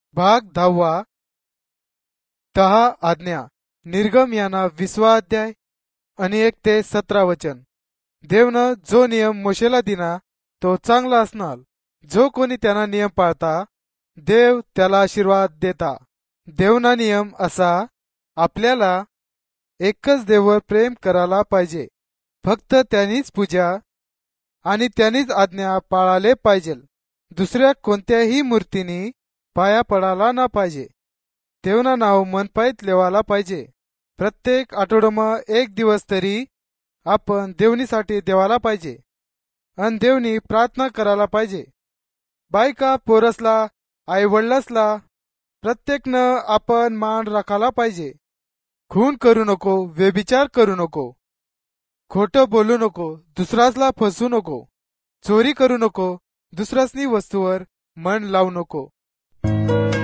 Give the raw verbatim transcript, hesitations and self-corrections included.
भाग दहावा दहा आज्ञा निर्गम याना विसवा अध्याय आणि एक ते सतरा वचन. देवनं जो नियम मोशेला दिना तो चांगला असणार. जो कोणी त्यांना नियम पाळता देव त्याला आशीर्वाद देता. देवना नियम असा आपल्याला एकच देवावर प्रेम करायला पाहिजे. फक्त त्यांनीच पूजा आणि त्यांनीच आज्ञा पाळाले पाहिजे. दुसऱ्या कोणत्याही मूर्तीनी पाया पडायला ना पाहिजे. देवना नाव मनपाईत लेवाला पाहिजे. प्रत्येक आठवड्यामा एक दिवस तरी आपण देवनीसाठी देवाला पाहिजे आणि देवनी प्रार्थना करायला पाहिजे. बायका पोरसला आई वडिलासला प्रत्येकनं आपण मान राखायला पाहिजे. खून करू नको, व्यभिचार करू नको, खोटं बोलू नको, दुसरासला फसू नको, चोरी करू नको, दुसऱ्यासनी वस्तूवर मन लावू नको.